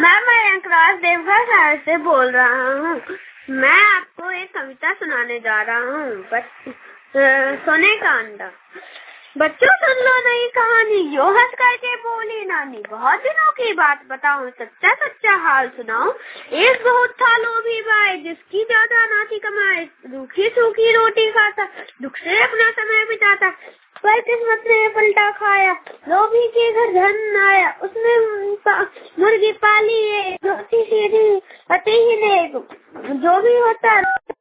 मैं क्लास देवघर शहर से बोल रहा हूँ। मैं आपको एक कविता सुनाने जा रहा हूँ। सोने का अंडा। बच्चों सुन लो नई कहानी, यो हंस करके बोली नानी। बहुत दिनों की बात बताऊं, सच्चा सच्चा हाल सुनाऊं। एक बहुत था लोभी भाई, जिसकी ज्यादा ना थी कमाई। रूखी सूखी रोटी खाता, दुख से अपना समय बिताता। पर किस्मत ने पलटा खाया, लोभी के घर धन आया। उसने मुर्गी पाली है, रोटी सीधी अति ही नेक। जो भी होता